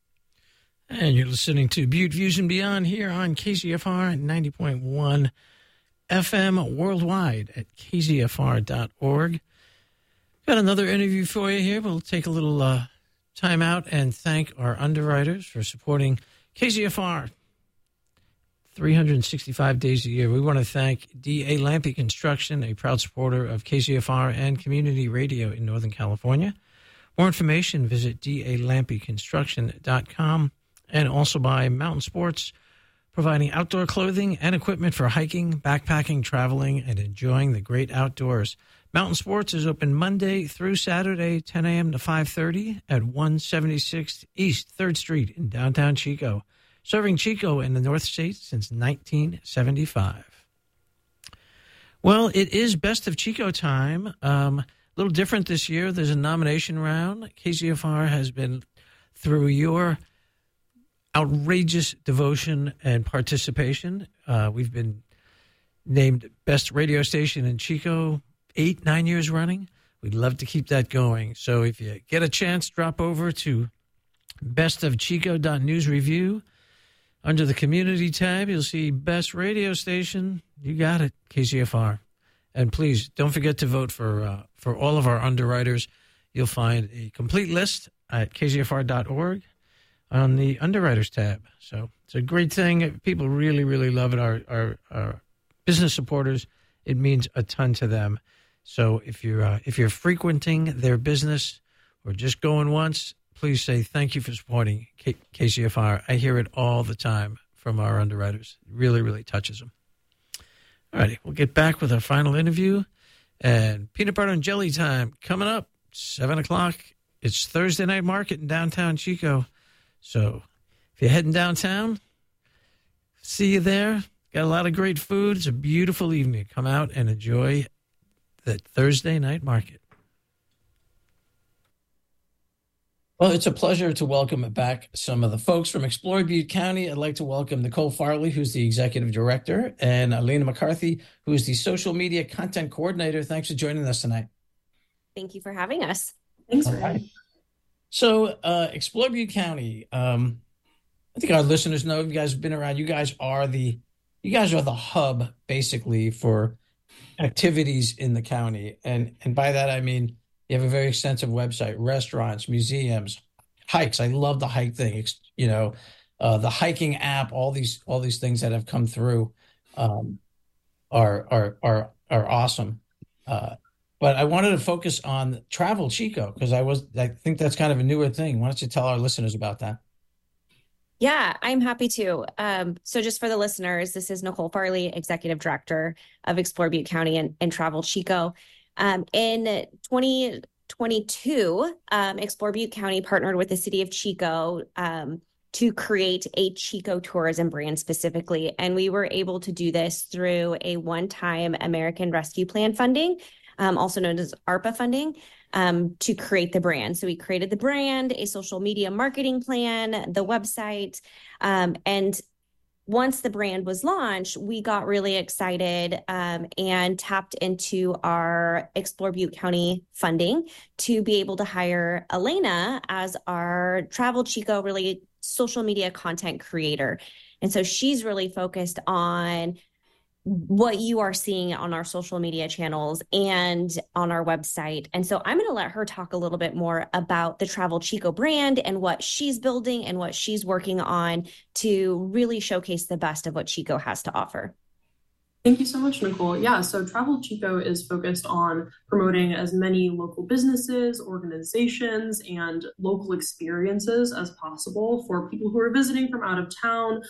Speaker 1: And you're listening to Butte Views and Beyond here on K Z F R ninety point one F M worldwide at K Z F R dot org. Got another interview for you here. We'll take a little uh, time out and thank our underwriters for supporting K Z F R three hundred sixty-five days a year. We want to thank D A Lampe Construction, a proud supporter of K Z F R and community radio in Northern California. More information, visit D A Lampe Construction dot com. And also by Mountain Sports, providing outdoor clothing and equipment for hiking, backpacking, traveling, and enjoying the great outdoors. Mountain Sports is open Monday through Saturday, ten a.m. to five thirty at one seventy-six East third Street in downtown Chico, serving Chico in the North States since nineteen seventy-five. Well, it is Best of Chico time. Um, a little different this year. There's a nomination round. K Z F R has been, through your outrageous devotion and participation, uh, we've been named Best Radio Station in Chico eight, nine years running. We'd love to keep that going. So if you get a chance, drop over to best of chico dot news review. Under the community tab, you'll see Best Radio Station. You got it, K Z F R. And please don't forget to vote for uh, for all of our underwriters. You'll find a complete list at K Z F R dot org on the underwriters tab. So it's a great thing. People really, really love it. Our, our, our business supporters, it means a ton to them. So if you're uh, if you're frequenting their business or just going once, please say thank you for supporting K- KZFR. I hear it all the time from our underwriters. It really, really touches them. All righty, we'll get back with our final interview. And peanut butter and jelly time coming up, seven o'clock. It's Thursday night market in downtown Chico. So if you're heading downtown, see you there. Got a lot of great food. It's a beautiful evening. Come out and enjoy the Thursday night market. Well, it's a pleasure to welcome back some of the folks from Explore Butte County. I'd like to welcome Nicole Farley, who's the executive director, and Elena McCarthy, who is the social media content coordinator. Thanks for joining us tonight.
Speaker 5: Thank you for having us.
Speaker 2: Thanks
Speaker 1: All
Speaker 2: for
Speaker 1: right. So, uh, Explore Butte County. Um, I think our listeners know you guys have been around. You guys are the you guys are the hub, basically, for activities in the county, and and by that I mean you have a very extensive website, restaurants, museums, hikes. I love the hike thing. It's, you know, uh, the hiking app. All these all these things that have come through um, are are are are awesome. Uh, But I wanted to focus on Travel Chico because I was I think that's kind of a newer thing. Why don't you tell our listeners about that?
Speaker 5: Yeah, I'm happy to. Um, so just for the listeners, this is Nicole Farley, Executive Director of Explore Butte County and, and Travel Chico. Um, in twenty twenty-two, um, Explore Butte County partnered with the City of Chico um, to create a Chico tourism brand specifically. And we were able to do this through a one-time American Rescue Plan funding, Um, also known as ARPA funding, um, to create the brand. So we created the brand, a social media marketing plan, the website. Um, and once the brand was launched, we got really excited um, and tapped into our Explore Butte County funding to be able to hire Elena as our Travel Chico really social media content creator. And so she's really focused on what you are seeing on our social media channels and on our website. And so I'm going to let her talk a little bit more about the Travel Chico brand and what she's building and what she's working on to really showcase the best of what Chico has to offer.
Speaker 6: Thank you so much, Nicole. Yeah, so Travel Chico is focused on promoting as many local businesses, organizations, and local experiences as possible for people who are visiting from out of town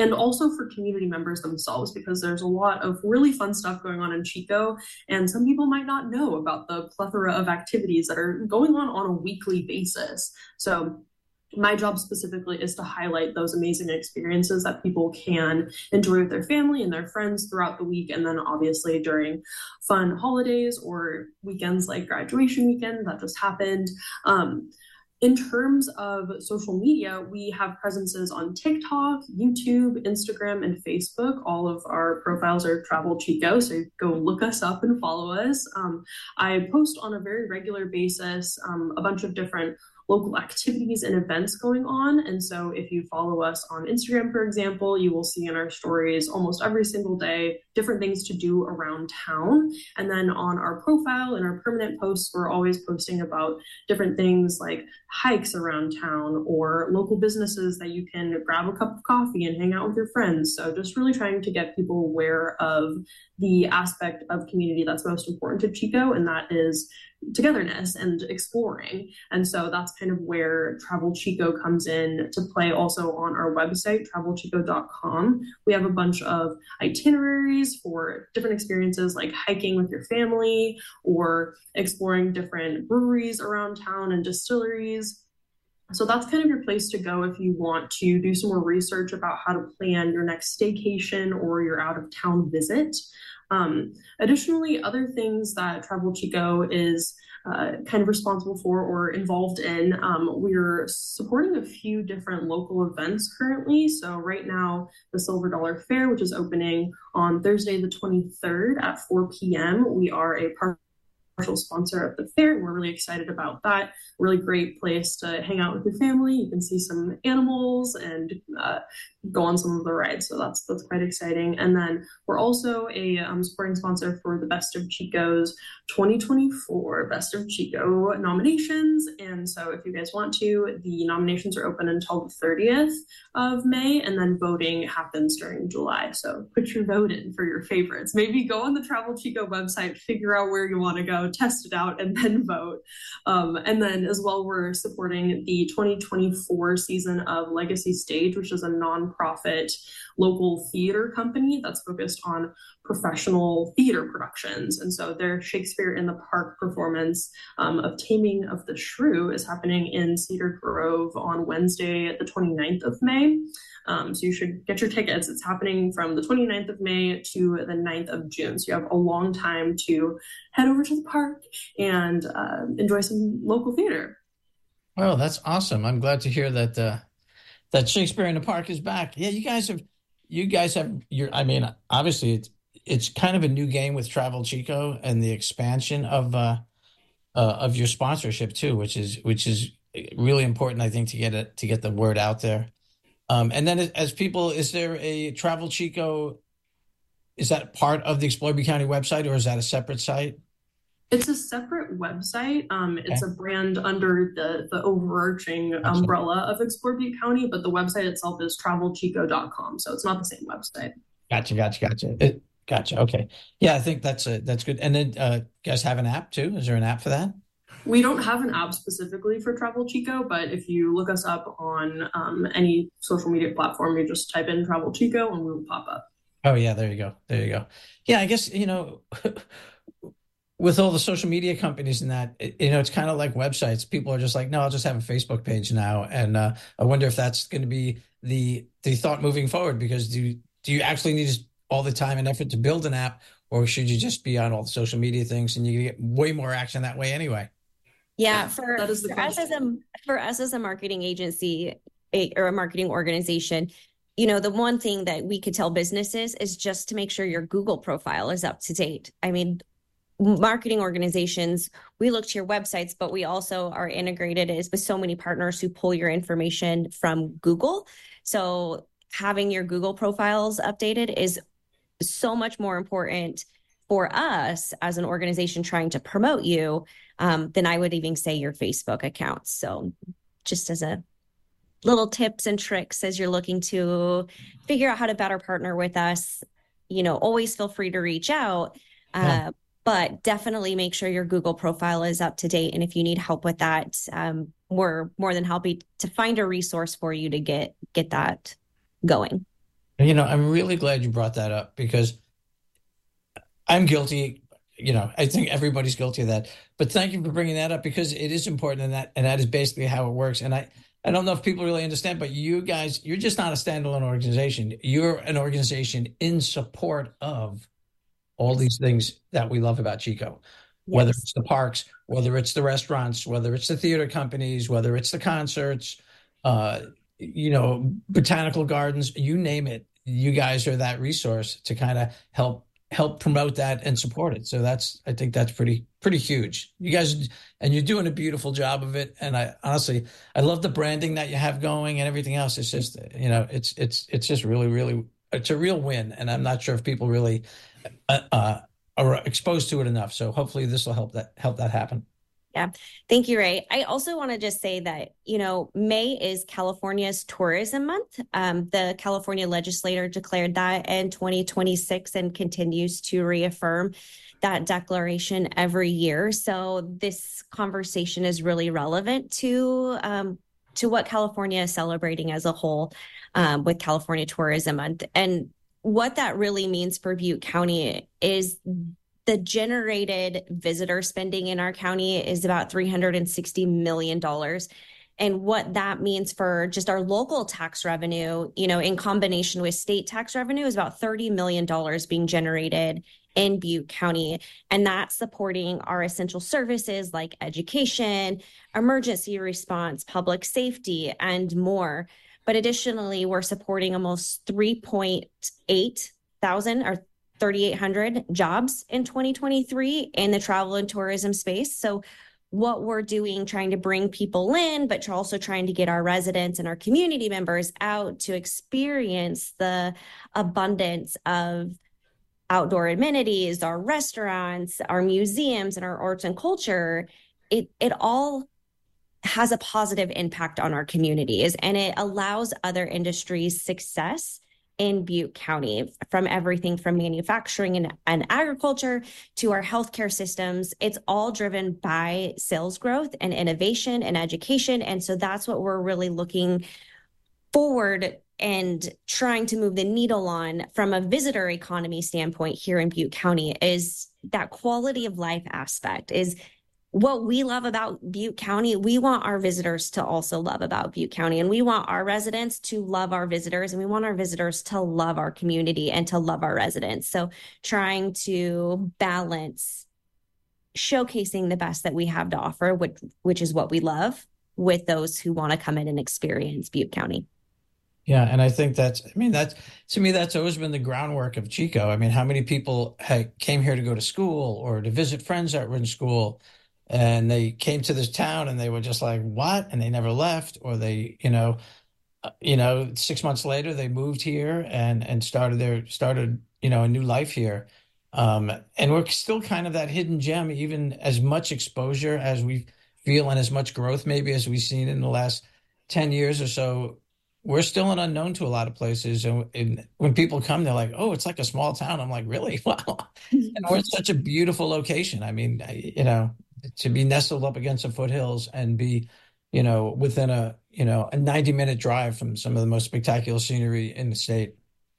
Speaker 6: and also for community members themselves, because there's a lot of really fun stuff going on in Chico, and some people might not know about the plethora of activities that are going on on a weekly basis. So my job specifically is to highlight those amazing experiences that people can enjoy with their family and their friends throughout the week, and then obviously during fun holidays or weekends like graduation weekend that just happened. Um, in terms of social media, we have presences on TikTok, YouTube, Instagram, and Facebook. All of our profiles are Travel Chico, so go look us up and follow us. Um, I post on a very regular basis um, a bunch of different local activities and events going on. And so if you follow us on Instagram, for example, you will see in our stories almost every single day different things to do around town. And then on our profile and our permanent posts, we're always posting about different things like hikes around town or local businesses that you can grab a cup of coffee and hang out with your friends. So just really trying to get people aware of the aspect of community that's most important to Chico, and that is togetherness and exploring. And so that's kind of where Travel Chico comes in to play. Also on our website, travel chico dot com, we have a bunch of itineraries for different experiences like hiking with your family or exploring different breweries around town and distilleries. So that's kind of your place to go if you want to do some more research about how to plan your next staycation or your out of town visit. Um, additionally, other things that Travel Chico is uh, kind of responsible for or involved in, um, we're supporting a few different local events currently. So right now, the Silver Dollar Fair, which is opening on Thursday the twenty-third at four p.m. We are a part partial sponsor of the fair, and we're really excited about that. Really great place to hang out with your family. You can see some animals and uh, go on some of the rides, so that's that's quite exciting. And then we're also a um, supporting sponsor for the Best of Chico's twenty twenty-four Best of Chico nominations. And so if you guys want to, the nominations are open until the thirtieth of May, and then voting happens during July. So put your vote in for your favorites. Maybe go on the Travel Chico website, figure out where you want to go, test it out, and then vote. Um, and then as well, we're supporting the twenty twenty-four season of Legacy Stage, which is a nonprofit local theater company that's focused on professional theater productions. And so their Shakespeare in the Park performance um, of Taming of the Shrew is happening in Cedar Grove on Wednesday, the twenty-ninth of May. Um, so you should get your tickets. It's happening from the twenty-ninth of May to the ninth of June. So you have a long time to head over to the park and uh, enjoy some local theater.
Speaker 1: Well, that's awesome. I'm glad to hear that uh, that Shakespeare in the Park is back. Yeah, you guys have, you guys have your, I mean, obviously it's, it's kind of a new game with Travel Chico and the expansion of uh, uh, of your sponsorship too, which is which is really important, I think, to get it to get the word out there. Um, and then as people, is there a Travel Chico, is that part of the Explorer Butte County website, or is that a separate site?
Speaker 6: It's a separate website. Um, okay. It's a brand under the, the overarching gotcha. umbrella of Explorer Butte County, but the website itself is travel chico dot com. So it's not the same website.
Speaker 1: Gotcha, gotcha, gotcha. It, gotcha, okay. Yeah, I think that's a, that's good. And then uh, you guys have an app too? Is there an app for that?
Speaker 6: We don't have an app specifically for Travel Chico, but if you look us up on um, any social media platform, you just type in Travel Chico and we will pop up.
Speaker 1: Oh, yeah, there you go. There you go. Yeah, I guess, you know, with all the social media companies and that, you know, it's kind of like websites. People are just like, no, I'll just have a Facebook page now. And uh, I wonder if that's going to be the the thought moving forward, because do, do you actually need all the time and effort to build an app, or should you just be on all the social media things and you get way more action that way anyway?
Speaker 5: Yeah, for, for us as a for us as a marketing agency a, or a marketing organization, you know, the one thing that we could tell businesses is just to make sure your Google profile is up to date. I mean, marketing organizations, we look to your websites, but we also are integrated is with so many partners who pull your information from Google. So having your Google profiles updated is so much more important for us as an organization trying to promote you um, than I would even say your Facebook accounts. So just as a little tips and tricks as you're looking to figure out how to better partner with us, you know, always feel free to reach out, uh, yeah. but definitely make sure your Google profile is up to date. And if you need help with that, um, we're more than happy to find a resource for you to get, get that going.
Speaker 1: You know, I'm really glad you brought that up because I'm guilty. You know, I think everybody's guilty of that. But thank you for bringing that up because it is important, and that and that is basically how it works. And I, I don't know if people really understand, but you guys, you're just not a standalone organization. You're an organization in support of all these things that we love about Chico, yes. Whether it's the parks, whether it's the restaurants, whether it's the theater companies, whether it's the concerts, uh, you know, botanical gardens, you name it. You guys are that resource to kind of help help promote that and support it. So that's, I think that's pretty, pretty huge. You guys, and you're doing a beautiful job of it. And I honestly, I love the branding that you have going and everything else. It's just, you know, it's, it's, it's just really, really, it's a real win. And I'm not sure if people really uh, uh, are exposed to it enough. So hopefully this will help that, help that happen.
Speaker 5: Yeah. Thank you, Ray. I also want to just say that, you know, May is California's Tourism Month. Um, the California legislature declared that in twenty twenty-six and continues to reaffirm that declaration every year. So this conversation is really relevant to um, to what California is celebrating as a whole um, with California Tourism Month. And what that really means for Butte County is the generated visitor spending in our county is about three hundred sixty million dollars. And what that means for just our local tax revenue, you know, in combination with state tax revenue is about thirty million dollars being generated in Butte County. And that's supporting our essential services like education, emergency response, public safety, and more. But additionally, we're supporting almost three point eight thousand or thirty-eight hundred jobs in twenty twenty-three in the travel and tourism space. So what we're doing, trying to bring people in, but also trying to get our residents and our community members out to experience the abundance of outdoor amenities, our restaurants, our museums, and our arts and culture, it, it all has a positive impact on our communities, and it allows other industries success in Butte County, from everything from manufacturing and, and agriculture to our healthcare systems. It's all driven by sales growth and innovation and education. And so that's what we're really looking forward and trying to move the needle on from a visitor economy standpoint here in Butte County is that quality of life aspect is what we love about Butte County. We want our visitors to also love about Butte County, and we want our residents to love our visitors, and we want our visitors to love our community and to love our residents. So trying to balance showcasing the best that we have to offer, which, which is what we love, with those who want to come in and experience Butte County.
Speaker 1: Yeah. And I think that's, I mean, that's, to me, that's always been the groundwork of Chico. I mean, how many people had, came here to go to school or to visit friends that were in school, and they came to this town and they were just like, what? And they never left, or they, you know, uh, you know, six months later they moved here and, and started their, started, you know, a new life here. Um, and we're still kind of that hidden gem, even as much exposure as we feel and as much growth maybe as we've seen in the last ten years or so. We're still an unknown to a lot of places. And, and when people come, they're like, oh, it's like a small town. I'm like, really? Wow. And we're in such a beautiful location. I mean, you know, to be nestled up against the foothills and be, you know, within a, you know, a ninety minute drive from some of the most spectacular scenery in the state.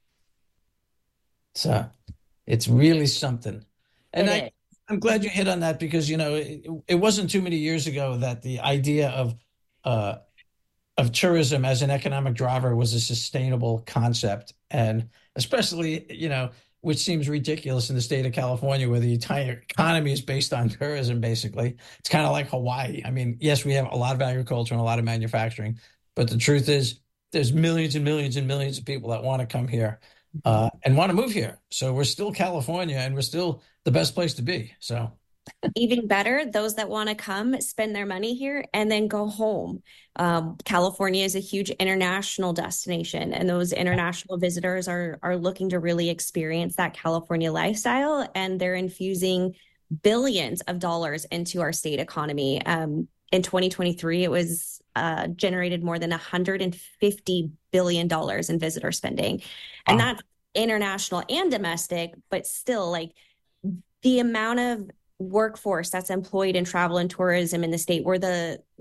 Speaker 1: So it's really something. And I, I'm glad you hit on that because, you know, it, it wasn't too many years ago that the idea of, uh, of tourism as an economic driver was a sustainable concept. And especially, you know, which seems ridiculous in the state of California, where the entire economy is based on tourism, basically. It's kind of like Hawaii. I mean, yes, we have a lot of agriculture and a lot of manufacturing, but the truth is there's millions and millions and millions of people that want to come here uh, and want to move here. So we're still California, and we're still the best place to be. So
Speaker 5: even better, those that want to come spend their money here and then go home. Um, California is a huge international destination, and those international visitors are are looking to really experience that California lifestyle, and they're infusing billions of dollars into our state economy. Um, in twenty twenty-three, it was uh, generated more than one hundred fifty billion dollars in visitor spending, and wow. That's international and domestic, but still, like, the amount of workforce that's employed in travel and tourism in the state, we're the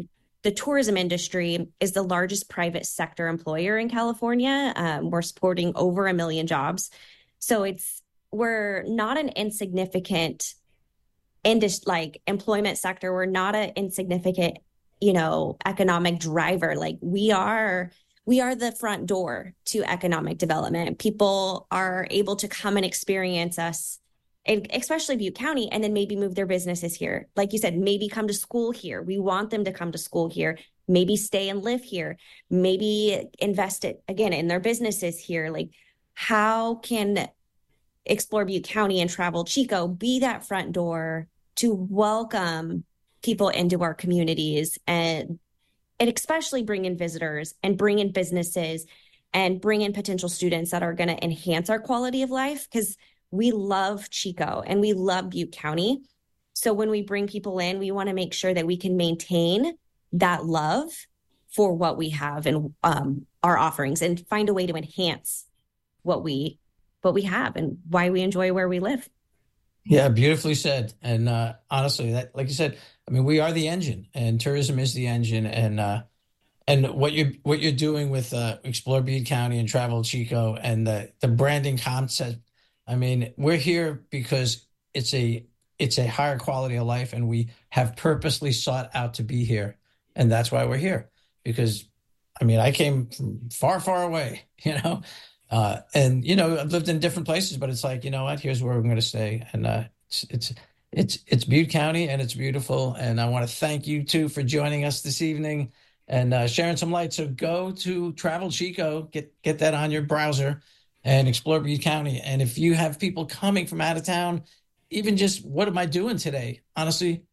Speaker 5: the tourism industry is the largest private sector employer in California. Um, we're supporting over a million jobs. So it's, we're not an insignificant industry, like employment sector. We're not an insignificant, you know, economic driver. Like we are, we are the front door to economic development. People are able to come and experience us, especially Butte County, and then maybe move their businesses here. Like you said, maybe come to school here. We want them to come to school here, maybe stay and live here, maybe invest it again in their businesses here. Like how can Explore Butte County and Travel Chico be that front door to welcome people into our communities and and especially bring in visitors and bring in businesses and bring in potential students that are going to enhance our quality of life? Because we love Chico and we love Butte County. So when we bring people in, we want to make sure that we can maintain that love for what we have and um, our offerings and find a way to enhance what we what we have and why we enjoy where we live.
Speaker 1: Yeah, beautifully said. And uh, honestly, that, like you said, I mean, we are the engine, and tourism is the engine. And uh, and what you what you're doing with uh, Explore Butte County and Travel Chico and the the branding concept. I mean, we're here because it's a it's a higher quality of life, and we have purposely sought out to be here, and that's why we're here. Because, I mean, I came from far, far away, you know. Uh, and, you know, I've lived in different places, but it's like, you know what, here's where I'm going to stay. And uh, it's, it's, it's, it's Butte County and it's beautiful. And I want to thank you too for joining us this evening and uh, sharing some light. So go to Travel Chico, get, get that on your browser and explore Butte County. And if you have people coming from out of town, even just, what am I doing today? Honestly,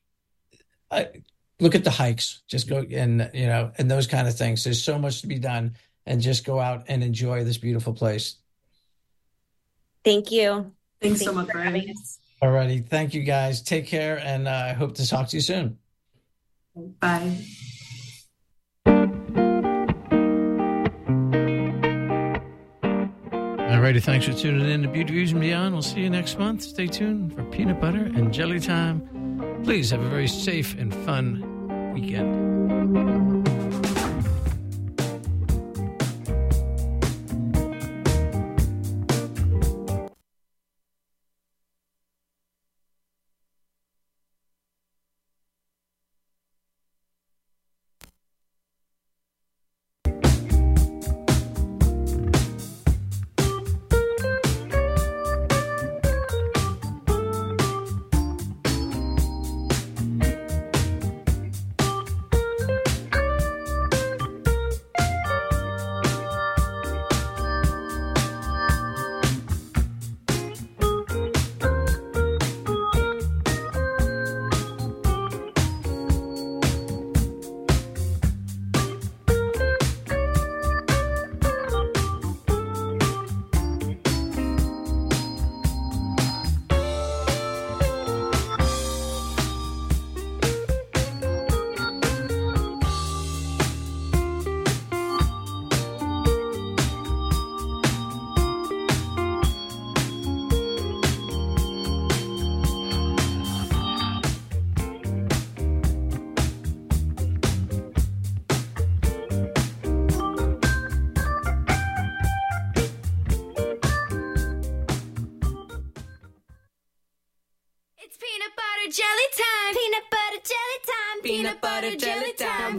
Speaker 1: I look at the hikes, just go and, you know, and those kind of things. There's so much to be done. And just go out and enjoy this beautiful place.
Speaker 5: Thank you.
Speaker 6: Thanks Thank so much for having us.
Speaker 1: All righty. Thank you, guys. Take care, and uh, I hope to talk to you soon.
Speaker 6: Bye.
Speaker 1: All righty. Thanks for tuning in to Butte Views and Beyond. We'll see you next month. Stay tuned for peanut butter and jelly time. Please have a very safe and fun weekend.
Speaker 7: It's peanut butter jelly time. Peanut butter jelly time. Peanut butter jelly time.